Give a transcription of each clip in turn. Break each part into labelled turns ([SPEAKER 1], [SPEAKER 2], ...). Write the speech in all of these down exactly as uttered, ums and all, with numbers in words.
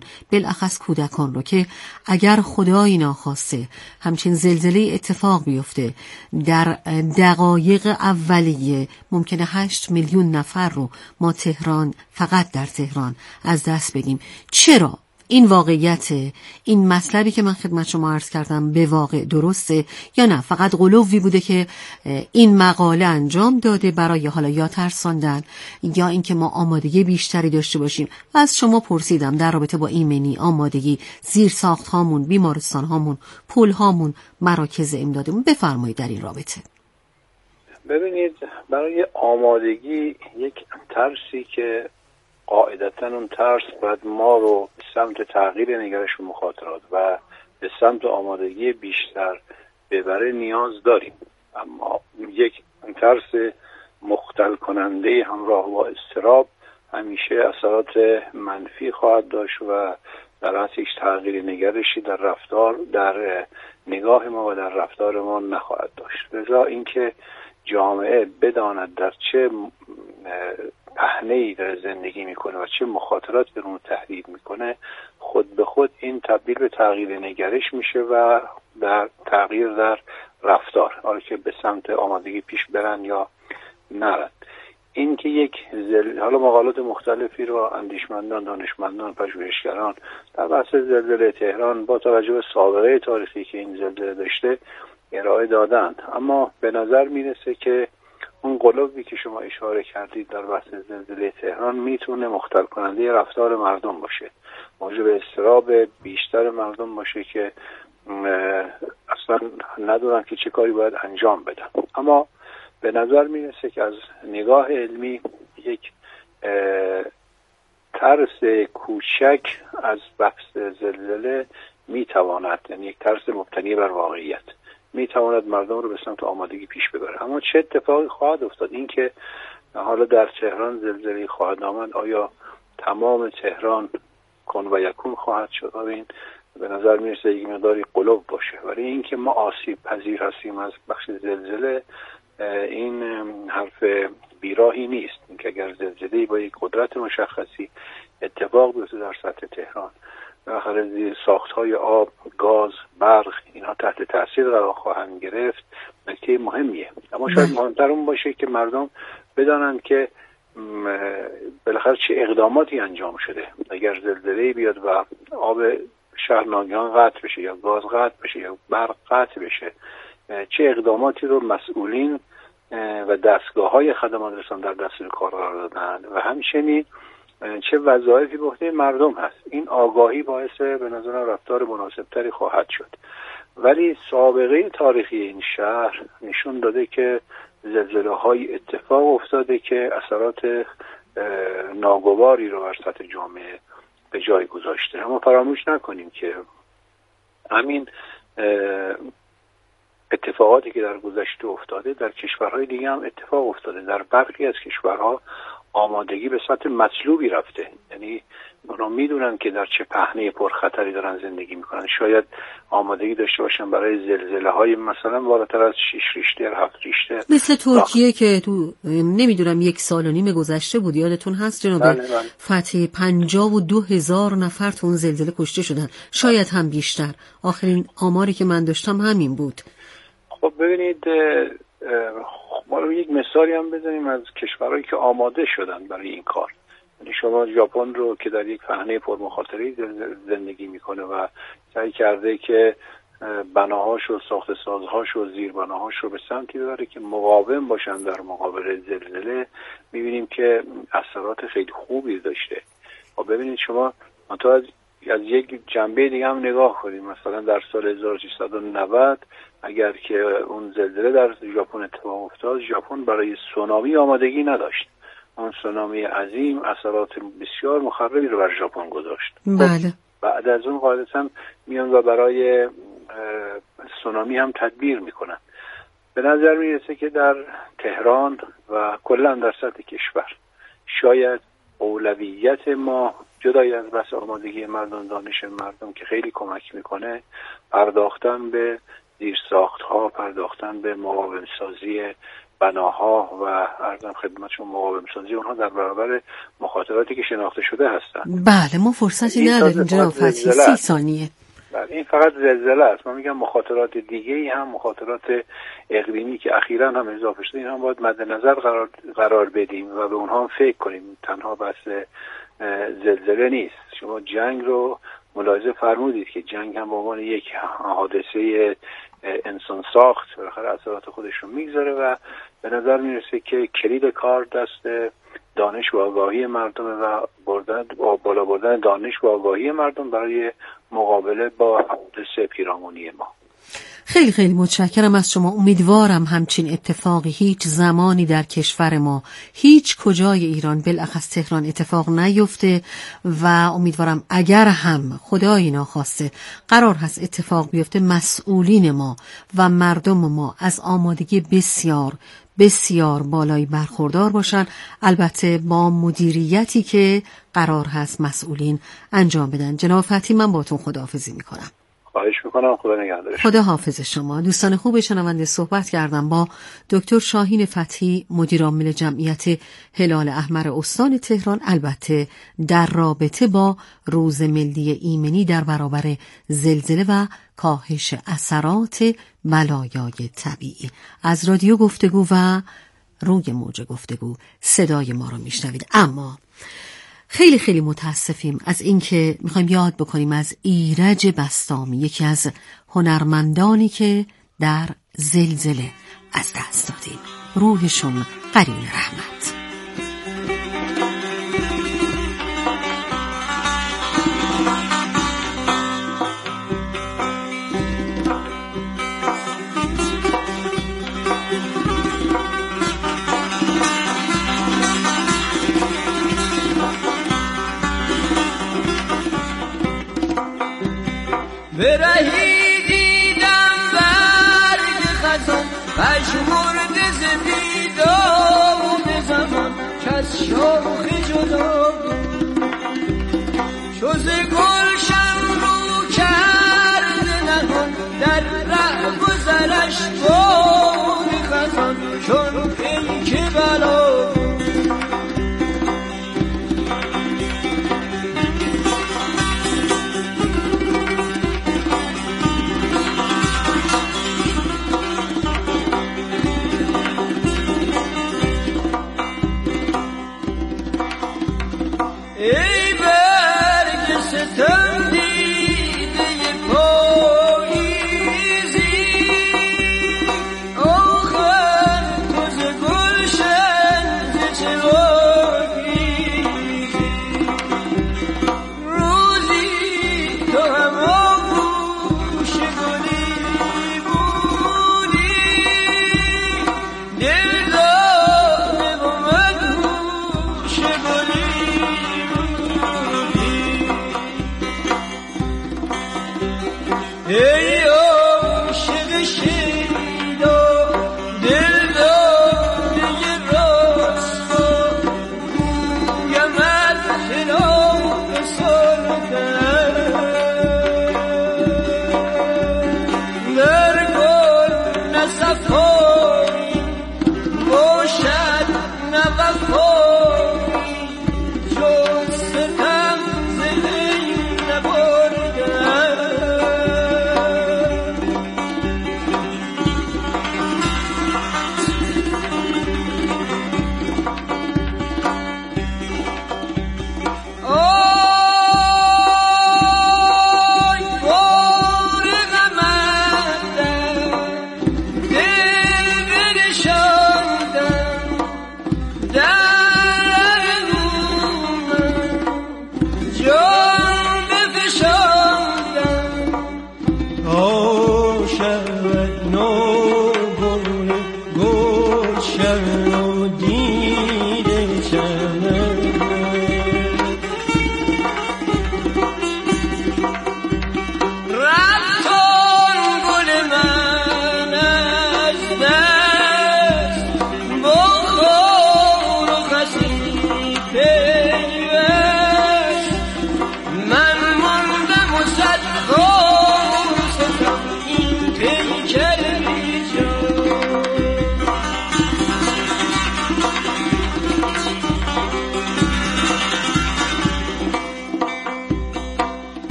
[SPEAKER 1] بالاخص کودکان رو که اگر خدایی ناخواسته همچین زلزله اتفاق بیفته در دقایق اولیه ممکنه هشت میلیون نفر رو ما تهران، فقط در تهران از دست بدیم. چرا؟ این واقعیت، این مطلبی که من خدمت شما عرض کردم به واقع درسته یا نه فقط غلوی بوده که این مقاله انجام داده برای حالا یا ترساندن یا اینکه ما آمادگی بیشتری داشته باشیم؟ و از شما پرسیدم در رابطه با ایمنی، آمادگی، زیر ساخت هامون، بیمارستان هامون، پل هامون، مراکز امدادمون. بفرمایید در این رابطه.
[SPEAKER 2] ببینید، برای آمادگی یک ترسی که قاعدتاً اون ترس باید ما رو به سمت تغییر نگرش مخاطرات و به سمت آمادگی بیشتر ببره نیاز داریم. اما یک ترس مختل کننده همراه با اضطراب همیشه اثرات منفی خواهد داشت و در اصل هیچ تغییر نگرشی در رفتار، در نگاه ما و در رفتار ما نخواهد داشت. لذا اینکه جامعه بداند در چه پهنه‌ای داره زندگی میکنه و چه مخاطرات به اون تهدید میکنه، خود به خود این تبدیل به تغییر نگرش میشه و در تغییر در رفتار، حالا که به سمت آمادگی پیش برن یا نرن. این که یک زل... حالا مقالات مختلفی رو اندیشمندان، دانشمندان، پژوهشگران در بحث زلزله تهران با توجه به سابقه تاریخی که این زلزله داشته ارائه دادند، اما به نظر میرسه که اون قلوبی که شما اشاره کردید در بحث زلزله تهران میتونه مختل کننده رفتار مردم باشه، موجب اضطراب بیشتر مردم باشه که اصلا ندونن که چه کاری باید انجام بدن. اما به نظر میرسه که از نگاه علمی یک ترس کوچک از بحث زلزله میتواند، یعنی یک ترس مبتنی بر واقعیت، میتواند مردم رو به سمت آمادگی پیش ببره. اما چه اتفاقی خواهد افتاد؟ این که حالا در تهران زلزله خواهد آمد، آیا تمام تهران کن و یکون خواهد شد؟ این به نظر میرسه یک مقداری قلوب باشه. ولی این که ما آسیب پذیر هستیم از بخش زلزله، این حرف بیراهی نیست. اینکه اگر زلزله‌ای با یک قدرت مشخصی اتفاق بیفته در سطح تهران، بالاخره زیر ساخت‌های آب، گاز، برق اینها تحت تاثیر قرار خواهند گرفت، نکته مهمیه. اما شاید مهمتر اون باشه که مردم بدانند که بالاخره چه اقداماتی انجام شده. اگر زلزله‌ای بیاد و آب شهر ناگهان قطع بشه یا گاز قطع بشه یا برق قطع بشه، چه اقداماتی رو مسئولین و دستگاه‌های خدمات رسان در دستور کار قرار دادن و همچنین چه وظایفی به عهده مردم هست. این آگاهی باعث به نظر رفتار مناسبتری خواهد شد. ولی سابقه تاریخی این شهر نشون داده که زلزله‌های اتفاق افتاده که اثرات ناگواری رو بر سطح جامعه به جای گذاشته. اما فراموش نکنیم که همین اتفاقاتی که در گذشته افتاده در کشورهای دیگه هم اتفاق افتاده. در برخی از کشورها آمادگی به سطح مطلوبی رفته، یعنی اونا میدونن که در چه پهنه پرخطری دارن زندگی میکنن. شاید آمادگی داشته باشن برای زلزله های مثلا بالاتر از شش ریشتر، هفت ریشتر،
[SPEAKER 1] مثل ترکیه که تو نمیدونم یک سال و نیم گذشته بود، یادتون هست جناب فتحی، پنجاه و دو هزار نفر تو اون زلزله کشته شدن، شاید هم بیشتر. آخرین آماری که من داشتم همین بود.
[SPEAKER 2] خب ببینید، ما رو یک مثالی هم بزنیم از کشورهایی که آماده شدن برای این کار. یعنی شما ژاپن رو که در یک پهنه پرمخاطره زندگی میکنه و سعی کرده که بناهاش و ساخت سازهاش و زیربناهاش رو به سمتی ببره که مقاوم باشن در مقابل زلزله، میبینیم که اثرات خیلی خوبی داشته. و ببینید شما تا از از یک جنبه دیگه هم نگاه کنیم، مثلا در سال هزار و سیصد و نود اگر که اون زلزله در ژاپن اتفاق افتاد، ژاپن برای سونامی آمادگی نداشت. اون سونامی عظیم اثرات بسیار مخربی رو بر ژاپن گذاشت.
[SPEAKER 1] بله.
[SPEAKER 2] بعد از اون قاعدتاً میان و برای سونامی هم تدبیر میکنن. به نظر میرسه که در تهران و کلا در سطح کشور شاید اولویت ما جدای از بحث آمادگی مردم، دانش مردم که خیلی کمک میکنه، پرداختن به زیرساخت‌ها، پرداختن به مقاوم سازی بناها و عرضم خدمتشون مقاوم سازی اونها در برابر مخاطراتی که شناخته شده هستند.
[SPEAKER 1] بله ما فرصتی نداریم جناب فتحی، سی ثانیه.
[SPEAKER 2] بله این فقط زلزله است. من میگم مخاطرات دیگه ای هم، مخاطرات اقلیمی که اخیراً هم اضافه شده، این هم باید مد نظر قرار قرار بدیم و به اونها هم فکر کنیم. تنها بس زلزله نیست. شما جنگ رو ملاحظه فرمودید که جنگ هم به عنوان یک حادثه انسان ساخت بالاخره اثرات خودش رو میگذاره و به نظر میرسه که کلید کار دست دانش و آگاهی مردم و بردن بالا بردن دانش و آگاهی مردم برای مقابله با حوادث پیرامونی ما.
[SPEAKER 1] خیلی خیلی متشکرم از شما. امیدوارم همچین اتفاقی هیچ زمانی در کشور ما، هیچ کجای ایران، بالاخص تهران، اتفاق نیفته و امیدوارم اگر هم خدای ناخواسته قرار هست اتفاق بیفته، مسئولین ما و مردم ما از آمادگی بسیار بسیار بالایی برخوردار باشن، البته با مدیریتی که قرار هست مسئولین انجام بدن. جناب فتحی من باتون خداحافظی میکنم.
[SPEAKER 2] خواهش میکنم. خدا نگهدار.
[SPEAKER 1] خدا حافظ شما. دوستان خوب شنونده، صحبت کردم با دکتر شاهین فتحی، مدیر عامل جمعیت هلال احمر استان تهران، البته در رابطه با روز ملی ایمنی در برابر زلزله و کاهش اثرات بلایای طبیعی. از رادیو گفتگو و روی موج گفتگو صدای ما رو میشنوید. اما خیلی خیلی متاسفیم از اینکه میخوایم یاد بکنیم از ایرج بسطامی، یکی از هنرمندانی که در زلزله از دست دادیم. روحشون قرین رحمت.
[SPEAKER 3] برهی دیدم برگ خزان پشمرد زمیدان زمان کس شاخ جدا شوز گلشن رو کرده نهان در ره گذرش باد خزان چون پیک بلا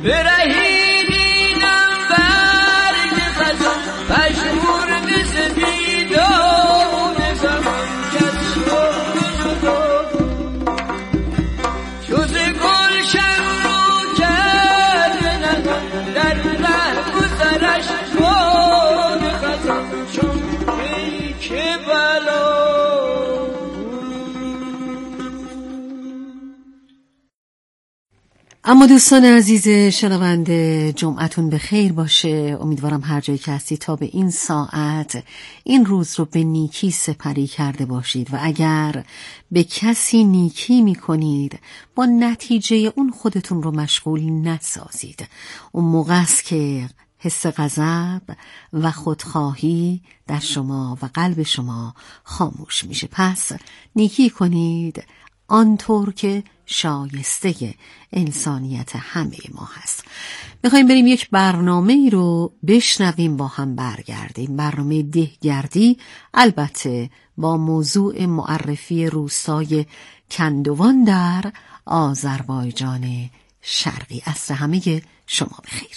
[SPEAKER 3] برهیدینم برگ خزان پشمور سپیدان زمان کس شد جدا شوز گلشن رو کرد نهان در ره گذرش باد خزان چون پیک بلا.
[SPEAKER 1] اما دوستان عزیز شنونده، جمعتون به خیر باشه. امیدوارم هر جایی که هستی تا به این ساعت این روز رو به نیکی سپری کرده باشید و اگر به کسی نیکی می کنید با نتیجه اون خودتون رو مشغول نسازید. اون موقع است که حس غضب و خودخواهی در شما و قلب شما خاموش میشه. پس نیکی کنید آنطور که شایسته انسانیت همه ما هست. میخوایم بریم یک برنامه ای رو بشنویم، با هم برگردیم. برنامه دهگردی، البته با موضوع معرفی روستای کندوان در آذربایجان شرقی. عصر همه شما بخیر.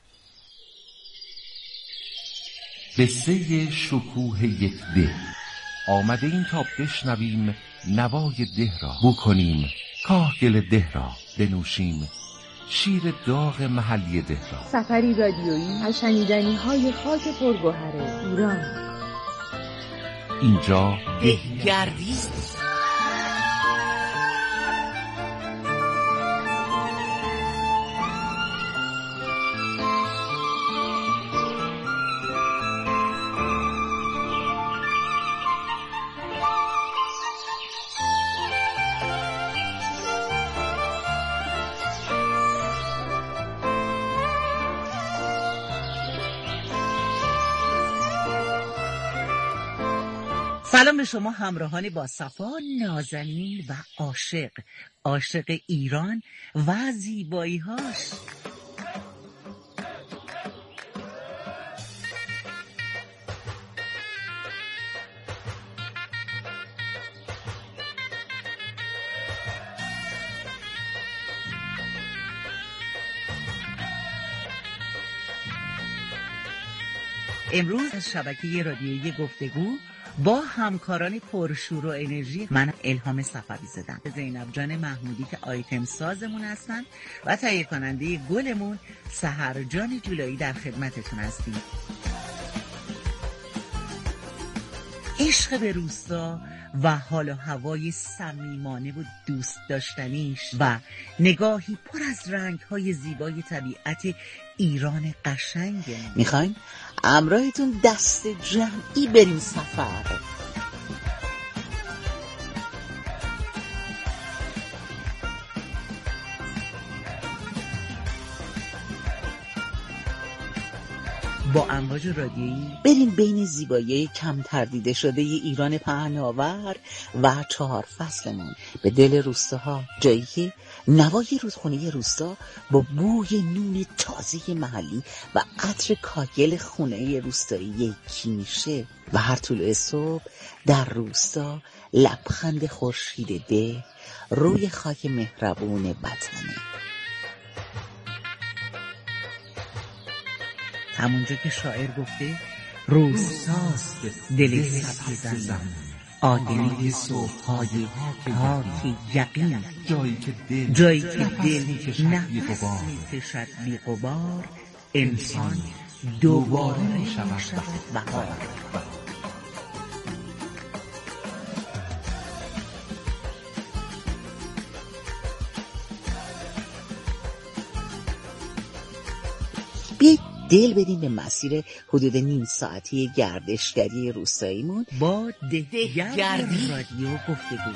[SPEAKER 4] قصه شکوه یک ده. آمده این تا بشنویم نوای ده را، بکنیم کاهگل ده را، بنوشیم شیر داغ محلی ده را.
[SPEAKER 5] سفری رادیویی از شنیدنی های خاک پرگوهر ایران.
[SPEAKER 4] اینجا
[SPEAKER 6] دهگردی است.
[SPEAKER 7] سلام به شما همراهان با صفا، نازنین و عاشق، عاشق ایران و زیبایی‌هاش. امروز از شبکه رادیویی گفتگو با همکاران پرشور و انرژی، من الهام صفوی زدم، زینب جان محمودی که آیتم سازمون هستن و تهیه کننده گلمون سحر جان جولایی در خدمتتون هستیم. عشق به روستا و حال و هوای صمیمانه و دوست داشتنیش و نگاهی پر از رنگ‌های زیبای طبیعت ایران قشنگه. میخوایم همراهتون دست جمعی بریم سفر. با امواج رادیویی بریم بین زیبایی کمتر دیده شده ی ایران پهناور و چهار فصلمون به دل روستاها، جایی که نوای رودخونه روستا با بوی نون تازه محلی و عطر کاگل خونه روستایی یکی میشه و هر طلوع صبح در روستا لبخند خورشید ده روی خاک مهربون وطنه. همونجا که شاعر گفته روستاست دل سبز زمین، آدمی صبح‌های پاک یقین،
[SPEAKER 4] جایی که دل
[SPEAKER 7] جایی که دل نفس می‌کشد بی غبار، انسان دوباره می‌شود بهار. بیایید دل بدیم به مسیر حدود نیم ساعتی گردشگری روستاییمون با دهگردی رادیو گفتگو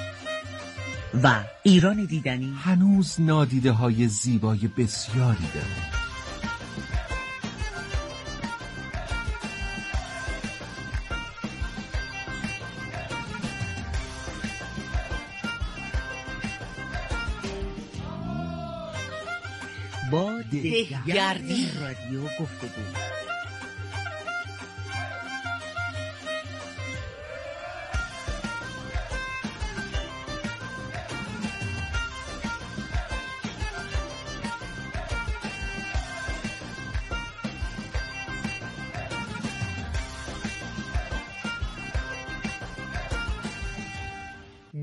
[SPEAKER 7] و ایران دیدنی.
[SPEAKER 4] هنوز نادیده های زیبای بسیاری داریم.
[SPEAKER 7] با دهگردی رادیو گفتگو.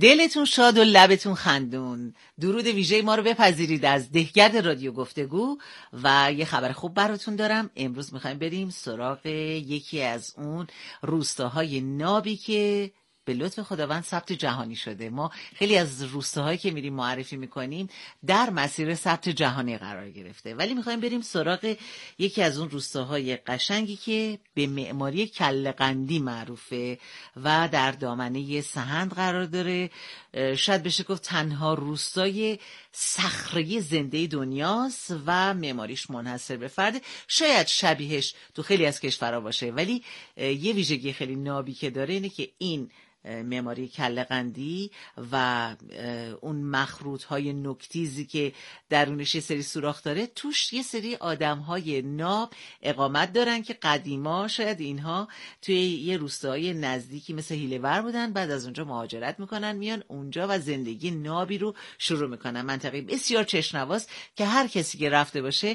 [SPEAKER 7] دلتون شاد و لبتون خندون. درود ویژه ما رو بپذیرید از دهگرد رادیو گفتگو و یه خبر خوب براتون دارم. امروز میخوایم بریم سراغ یکی از اون روستاهای نابی که به لطف خداوند ثبت جهانی شده. ما خیلی از روستاهایی که میریم معرفی میکنیم در مسیر ثبت جهانی قرار گرفته، ولی میخوایم بریم سراغ یکی از اون روستاهای قشنگی که به معماری کله‌قندی معروفه و در دامنه سهند قرار داره. شاید بشه گفت تنها روستای صخره زنده دنیاست و معماریش منحصر به فرد. شاید شبیهش تو خیلی از کشورها باشه، ولی یه ویژگی خیلی نابی که داره اینه که این معماری کله‌قندی و اون مخروط های نوک‌تیزی که درونش یه سری سوراخ داره، توش یه سری آدم های ناب اقامت دارن که قدیما شاید اینها توی یه روستای نزدیکی مثل هیله‌ور بودن، بعد از اونجا مهاجرت میکنن میان اونجا و زندگی نابی رو شروع میکنن. منطقه بسیار چشم‌نواز که هر کسی که رفته باشه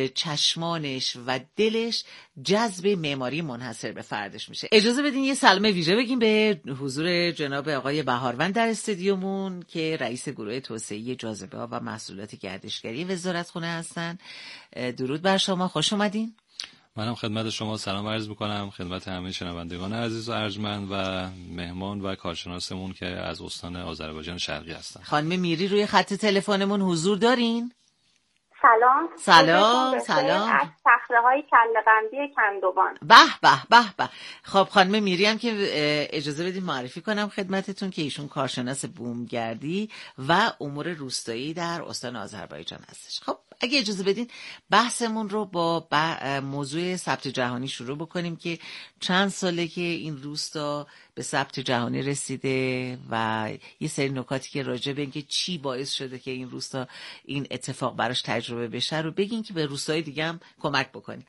[SPEAKER 7] چشمانش و دلش جذب معماری منحصر به فردش میشه. اجازه بدین یه سلام ویژه بگیم به حضور جناب آقای بهاروند در استودیومون که رئیس گروه توسعه جاذبه‌ها و محصولات گردشگری وزارتخونه هستن. درود بر شما، خوش اومدین.
[SPEAKER 8] منم خدمت شما سلام عرض میکنم، خدمت همه شنوندگان عزیز و ارجمند و مهمان و کارشناسمون که از استان آذربایجان شرقی هستن.
[SPEAKER 7] خانم میری روی خط تلفنمون حضور دارین؟
[SPEAKER 9] سلام
[SPEAKER 7] سلام سلام
[SPEAKER 9] از صخره‌های کله‌قندی کندوان.
[SPEAKER 7] به به به به. خب خانم میری هم که اجازه بدید معرفی کنم خدمتتون که ایشون کارشناس بومگردی و امور روستایی در استان آذربایجان هستش. خب اگه اجازه بدین بحثمون رو با موضوع ثبت جهانی شروع بکنیم که چند ساله که این روستا به ثبت جهانی رسیده و یه سری نکاتی که راجع به اینکه چی باعث شده که این روستا این اتفاق براش تجربه بشه رو بگین که به روستای دیگه هم کمک بکنیم.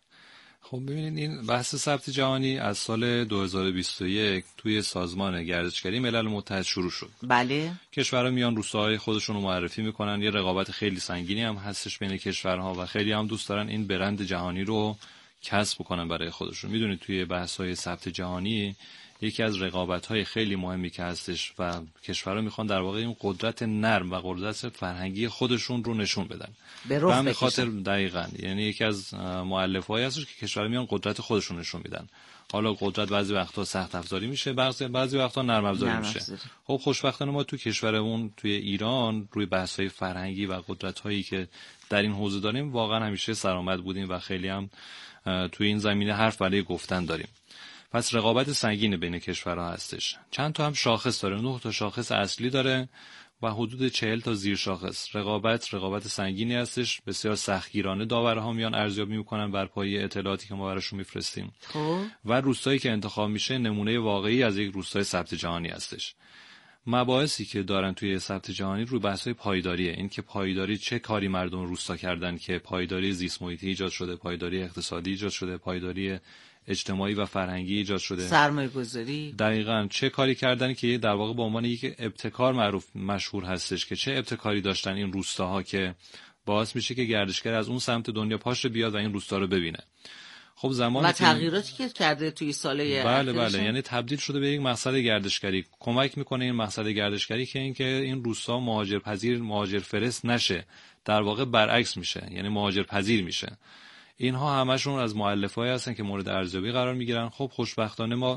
[SPEAKER 8] خب ببینید این بحث ثبت جهانی از سال دو هزار و بیست و یک توی سازمان گردشگری ملل متحد شروع شد.
[SPEAKER 7] بله.
[SPEAKER 8] کشورها میان روستاهای خودشون رو معرفی میکنن، یه رقابت خیلی سنگینی هم هستش بین کشورها و خیلی هم دوست دارن این برند جهانی رو کسب بکنن برای خودشون. میدونید توی بحث‌های ثبت جهانی یکی از رقابت‌های خیلی مهمی که هستش و کشورها میخوان در واقع این قدرت نرم و قدرت فرهنگی خودشون رو نشون بدن. به همین خاطر دقیقاً یعنی یکی از مؤلفه‌هایی هستش که کشورها میان قدرت خودشون نشون میدن. حالا قدرت بعضی وقتا سخت افزاری میشه، بعضی بعضی وقتا نرم افزاری میشه. خب خوشبختانه ما تو کشورمون توی ایران روی بحث‌های فرهنگی و قدرت‌هایی که در این حوزه داریم واقعا همیشه سرآمد بودیم و خیلی هم توی این زمینه حرف برای گفتن داریم. پس رقابت سنگین بین کشورها هستش. چند تا هم شاخص داره، نه تا شاخص اصلی داره و حدود چهل تا زیر شاخص. رقابت رقابت سنگینی هستش، بسیار سختگیرانه داورها میان ارزیابی میکنن بر پایه اطلاعاتی که ما براشون میفرستیم. و روستایی که انتخاب میشه نمونه واقعی از یک روستای ثبت جهانی هستش. مباحثی که دارن توی ثبت جهانی روی بحث‌های پایداریه. این که پایداری چه کاری مردم روستا کردن که پایداری زیست محیطی ایجاد شده، پایداری اقتصادی ایجاد شده، پایداری اجتماعی و فرهنگی ایجاد شده،
[SPEAKER 7] سرمایه‌گذاری.
[SPEAKER 8] دقیقاً چه کاری کردن که در واقع به عنوان یک ابتکار معروف مشهور هستش که چه ابتکاری داشتن این روستاها که باعث میشه که گردشگر از اون سمت دنیا پاش بیاد و این روستا رو ببینه. خب زمانی
[SPEAKER 7] و تغییراتی که کرده توی سالهای
[SPEAKER 8] بله بله یعنی تبدیل شده به یک مقصد گردشگری. کمک میکنه این مقصد گردشگری که این که این روستا مهاجرپذیر مهاجر فرست نشه، در واقع برعکس میشه، یعنی مهاجرپذیر میشه. اینها همشون از مؤلفه‌ای هستن که مورد ارزیابی قرار میگیرن. خب خوشبختانه ما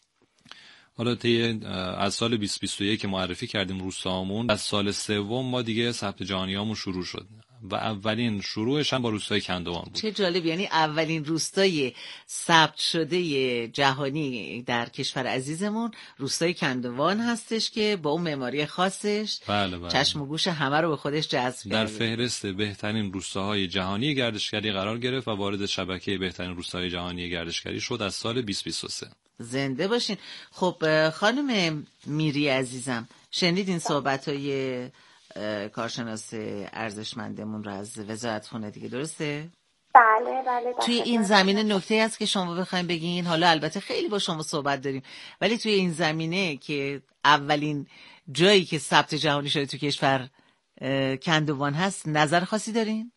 [SPEAKER 8] حالا طی از سال بیست بیست و یک که معرفی کردیم روستاهامون، از سال سوم ما دیگه ثبت جهانیامون شروع شد و اولین شروعش هم با روستای کندوان بود.
[SPEAKER 7] چه جالب، یعنی اولین روستای ثبت شده جهانی در کشور عزیزمون روستای کندوان هستش که با اون معماری خاصش
[SPEAKER 8] بله بله.
[SPEAKER 7] چشم و گوش همه رو به خودش جذب
[SPEAKER 8] در فهرست بهترین روستاهای جهانی گردشگری قرار گرفت و وارد شبکه بهترین روستاهای جهانی گردشگری شد از سال بیست بیست و سه.
[SPEAKER 7] زنده باشین. خب خانم میری عزیزم، شنیدین صحبت‌های کارشناس ارزشمندمون رو از وزارتخونه دیگه، درسته؟
[SPEAKER 9] بله بله.
[SPEAKER 7] توی این زمینه نکته هست که شما بخواید بگین، حالا البته خیلی با شما صحبت داریم، ولی توی این زمینه که اولین جایی که ثبت جهانی شده تو کشور کندوان هست، نظر خاصی دارین؟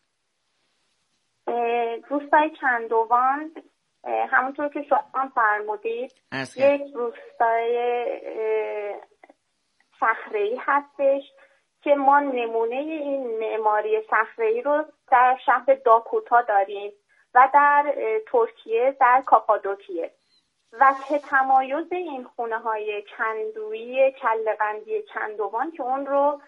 [SPEAKER 9] روستای کندوان همونطور که شما فرمودید یک روستای صخره‌ای هستش که ما نمونه این معماری صخره‌ای رو در شهر داکوتا داریم و در ترکیه در کاپادوکیه و که تمایز این خونه‌های کندویی کله‌قندی کندوان که اون رو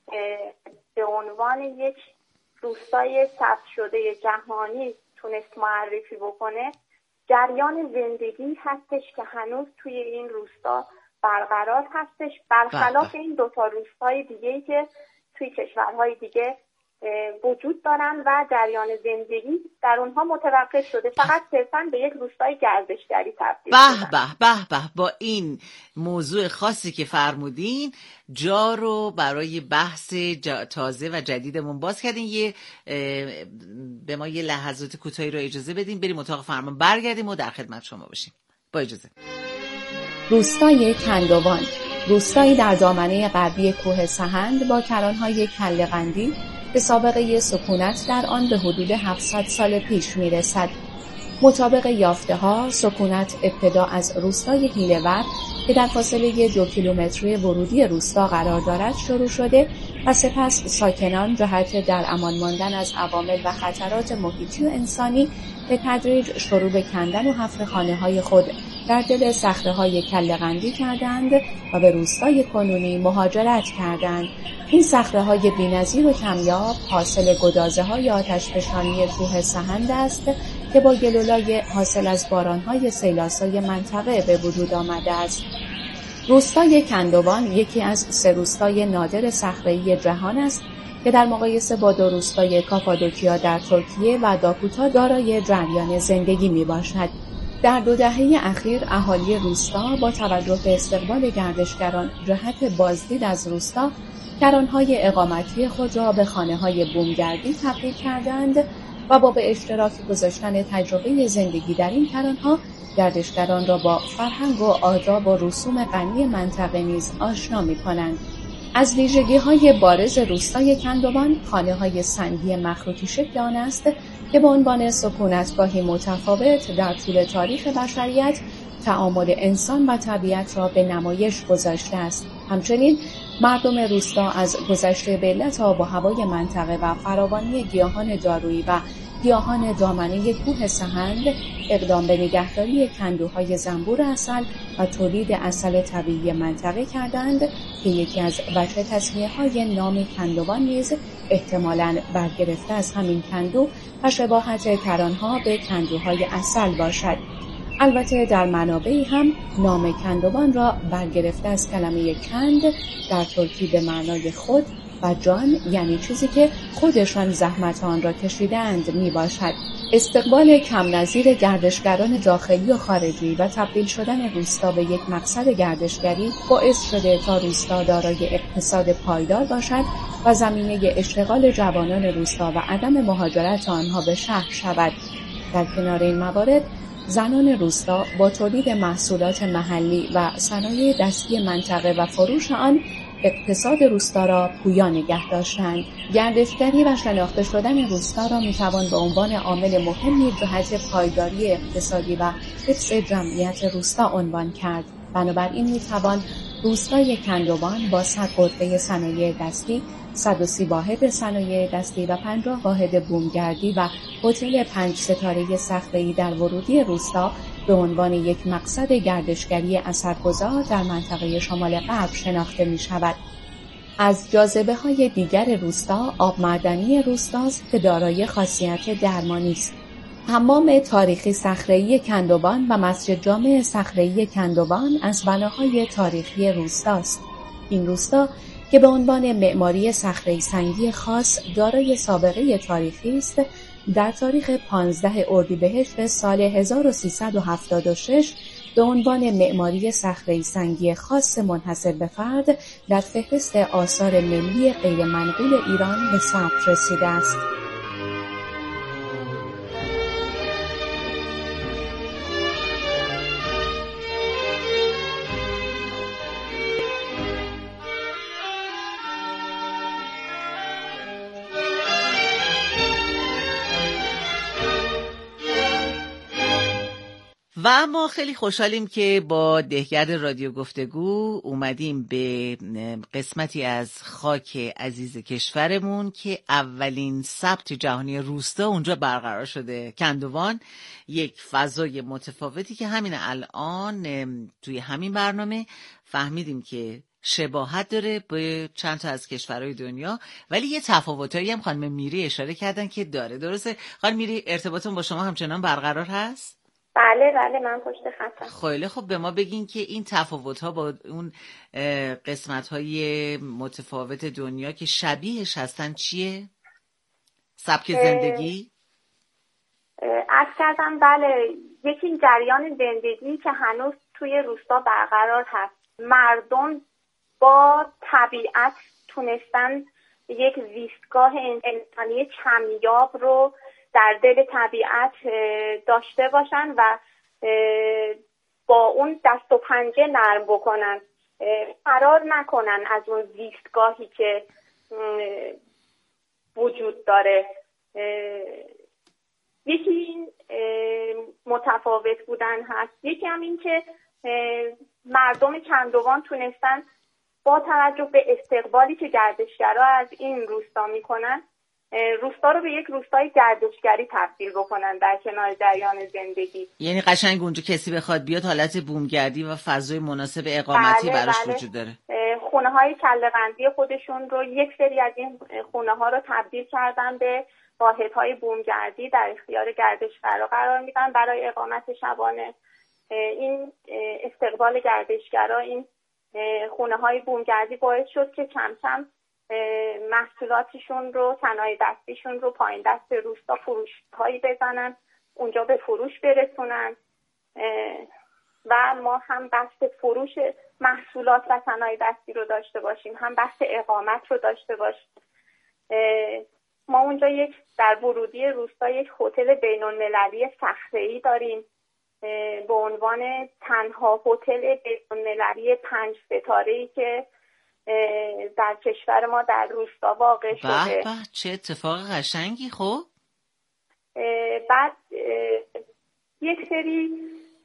[SPEAKER 9] به عنوان یک روستای ثبت شده جهانی تونست معرفی بکنه، جریان زندگی هستش که هنوز توی این روستا برقرار هستش، برخلاف این دوتا روستای دیگه‌ای که توی کشورهای دیگه وجود دارن و جریان زندگی در اونها متوقف شده، فقط صرفاً به یک روستای گردشگری تبدیل شده.
[SPEAKER 7] به به به به با این موضوع خاصی که فرمودین جا رو برای بحث تازه و جدیدمون باز کردین. یه به ما یه لحظات کوتاهی رو اجازه بدین بریم اتاق فرمان، برگردیم و در خدمت شما باشیم. با اجازه.
[SPEAKER 10] روستای کندوان، روستایی در دامنه غربی کوه سهند با کرانهای کله‌قندی به سابقه سکونت در آن به حدود هفتصد سال پیش میرسد. مطابق یافته‌ها سکونت ابتدا از روستای هیله‌ور که در فاصله دو کیلومتری ورودی روستا قرار دارد شروع شده و سپس ساکنان جهت در امان ماندن از عوامل و خطرات محیطی و انسانی به تدریج شروع به کندن و حفر خانه‌های خود در دل صخره‌های کله‌قندی کردند و به روستای کنونی مهاجرت کردند. این صخره‌های بی‌نظیر و کمیاب حاصل گدازه‌های آتشفشانی کوه سهند است که با گلولای حاصل از باران‌های سیلاسای منطقه به وجود آمده است. روستای کندوان یکی از سه روستای نادر صخره‌ای جهان است که در مقایسه با دو روستای کاپادوکیا در ترکیه و داکوتا دارای جریان زندگی میباشد. در دو دهه اخیر اهالی روستا با توجه به استقبال گردشگران جهت بازدید از روستا کرانهای اقامتی خود را به خانه‌های بومگردی تبدیل کردند و با به اشتراک گذاشتن تجربه زندگی در این کرانها گردشگران را با فرهنگ و آداب و رسوم غنی منطقه نیز آشنا می‌کنند. از ویژگی‌های بارز روستای کندوان خانه‌های سنگی مخروطی شکل آن است که به عنوان سکونتگاهی متفاوت در طول تاریخ بشریت تعامل انسان و طبیعت را به نمایش گذاشته است. همچنین مردم روستا از گذشته به علت آب و هوای منطقه و فراوانی گیاهان دارویی و گیاهان دامنه کوه سهند اقدام به نگهداری کندوهای زنبور عسل و تولید عسل طبیعی منطقه کردند که یکی از وجه تسمیه‌های نام کندوان نیز احتمالاً برگرفته از همین کندو و شباهت کرانها به کندوهای عسل باشد. البته در منابعی هم نام کندوان را برگرفته از کلمه کند در ترکی به معنای خود و جان یعنی چیزی که خودشان زحمت آن را کشیدند می باشد. استقبال کم نظیر گردشگران داخلی و خارجی و تبدیل شدن روستا به یک مقصد گردشگری باعث شده تا روستا دارای اقتصاد پایدار باشد و زمینه اشتغال جوانان روستا و عدم مهاجرت آنها به شهر شود. در کنار این موارد زنان روستا با تولید محصولات محلی و صنایع دستی منطقه و فروش آن اقتصاد روستا را پویا نگه داشتند. گردشگری و شناخته شدن روستا را میتوان به عنوان عامل مهمی جهت پایداری اقتصادی و حفظ جمعیت روستا عنوان کرد. بنابراین میتوان روستای کندوان با صد غرفه صنایع دستی، صد و سی واحد صنایع دستی و پنجاه واحد بومگردی و هتل پنج ستاره صخره‌ای در ورودی روستا به عنوان یک مقصد گردشگری اثرگذار در منطقه شمال غرب شناخته می شود. از جاذبه‌های دیگر روستا آب معدنی روستاست که دارای خاصیت درمانی است. حمام تاریخی صخره‌ای کندوان و مسجد جامع صخره‌ای کندوان از بناهای تاریخی روستاست. این روستا که به عنوان معماری صخره‌ای سنگی خاص دارای سابقه تاریخی است، در تاریخ پانزده اردیبهشت سال هزار و سیصد و هفتاد و شش به عنوان معماری صخره‌ای سنگی خاص منحصر به فرد در فهرست آثار ملی غیرمنقول ایران به ثبت رسیده است.
[SPEAKER 7] و ما خیلی خوشحالیم که با دهگرد رادیو گفتگو اومدیم به قسمتی از خاک عزیز کشورمون که اولین ثبت جهانی روستا اونجا برقرار شده. کندوان، یک فضای متفاوتی که همین الان توی همین برنامه فهمیدیم که شباهت داره به چند تا از کشورهای دنیا، ولی یه تفاوتایی هم خانم میری اشاره کردن که داره. درسته خانم میری، ارتباطتون با شما همچنان برقرار هست؟
[SPEAKER 9] بله بله، من پشت خطم.
[SPEAKER 7] خیلی خب، به ما بگین که این تفاوت‌ها با اون قسمت‌های متفاوت دنیا که شبیهش هستن چیه؟ سبک زندگی؟
[SPEAKER 9] عرض کردم بله، یکی جریان زندگی که هنوز توی روستا برقرار هست. مردم با طبیعت تونستن یک زیستگاه انسانی کمیاب رو در دل طبیعت داشته باشن و با اون دست و پنجه نرم بکنن، فرار نکنن از اون زیستگاهی که وجود داره. یکی این متفاوت بودن هست، یکی هم این که مردم کندوان تونستن با توجه به استقبالی که گردشگرها از این روستا میکنن، روستا رو به یک روستای گردشگری تبدیل بکنن در کنار جریان زندگی.
[SPEAKER 7] یعنی قشنگ اونجا کسی بخواد بیاد حالت بومگردی و فضای مناسب اقامتی
[SPEAKER 9] بله
[SPEAKER 7] براش
[SPEAKER 9] بله.
[SPEAKER 7] وجود داره.
[SPEAKER 9] خونه های کله‌قندی خودشون رو، یک سری از این خونه ها رو تبدیل کردن به واحدهای بومگردی، در اختیار گردشگرها قرار میدن برای اقامت شبانه. این استقبال گردشگرها، این خونه های بومگردی باعث شد که کم کم محصولاتشون رو، صنایع دستیشون رو پایین دست روستا فروش هایی بزنن، اونجا به فروش برسونن و ما هم بحث فروش محصولات و صنایع دستی رو داشته باشیم، هم بحث اقامت رو داشته باشیم. ما اونجا یک در ورودی روستا یک هتل بین‌المللی صخره‌ای داریم به عنوان تنها هتل بین‌المللی پنج ستاره‌ای که در کشور ما در روستا واقع شده.
[SPEAKER 7] به به، چه اتفاق قشنگی. خب
[SPEAKER 9] بعد یک سری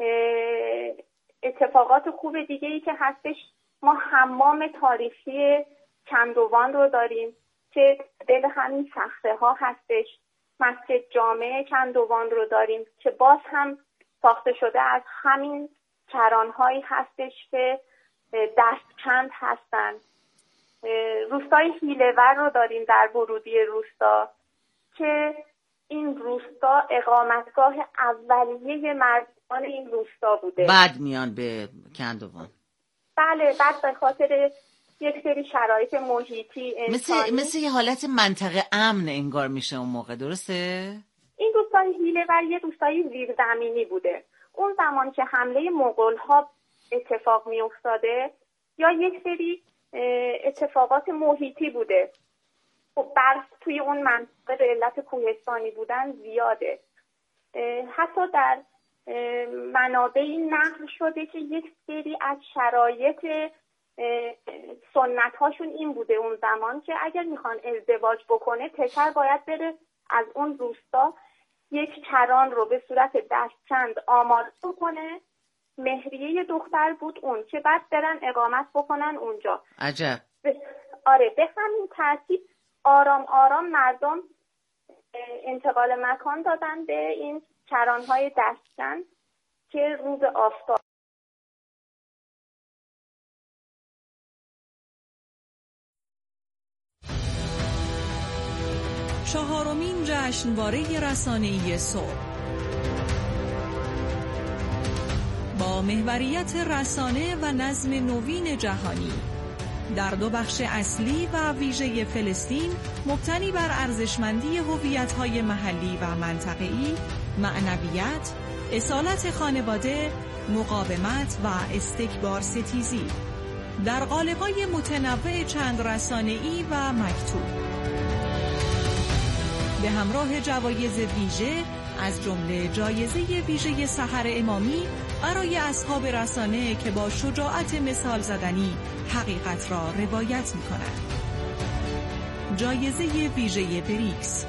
[SPEAKER 9] اتفاقات خوب دیگه ای که هستش، ما حمام تاریخی کندوان رو داریم که دل همین صخره ها هستش. مسجد جامع کندوان رو داریم که باز هم ساخته شده از همین کرانهایی هستش که دستکند هستن. روستای هیله‌ور رو داریم در ورودی روستا که این روستا اقامتگاه اولیه مردمان این روستا بوده.
[SPEAKER 7] بعد میان به کندوان.
[SPEAKER 9] بله، بعد به خاطر یک سری شرایط محیطی انسانی
[SPEAKER 7] مثل, مثل یه حالت منطقه امن انگار میشه اون موقع. درسته؟
[SPEAKER 9] این روستای هیله‌ور یه روستای زیرزمینی بوده. اون زمان که حمله مغول‌ها اتفاق می افتاده یا یک سری اتفاقات محیطی بوده، خب برف توی اون منطقه به علت کوهستانی بودن زیاده. حتی در منابعی نقل شده که یک سری از شرایط سنت هاشون این بوده اون زمان که اگر میخوان ازدواج بکنه، پسر باید بره از اون روستا یک کران رو به صورت دستکند آماده بکنه. مهریه دختر بود اون که بعد برن اقامت بکنن اونجا.
[SPEAKER 7] عجب.
[SPEAKER 9] آره، به همین ترتیب آرام آرام مردم انتقال مکان دادن به این کرانهای دستکند که رو به آفتاب.
[SPEAKER 11] چهارمین جشنواره رسانه‌ای صبح با محوریت رسانه و نظم نوین جهانی در دو بخش اصلی و ویژه فلسطین، مبتنی بر ارزشمندی هویت‌های محلی و منطقه‌ای، معنویت، اصالت خانواده، مقاومت و استکبار ستیزی در قالب‌های متنوع چند رسانه‌ای و مکتوب، به همراه جوایز ویژه از جمله جایزه ویژه سحر امامی برای اصحاب رسانه که با شجاعت مثال زدنی حقیقت را روایت می‌کنند. جایزه ویژه بریکس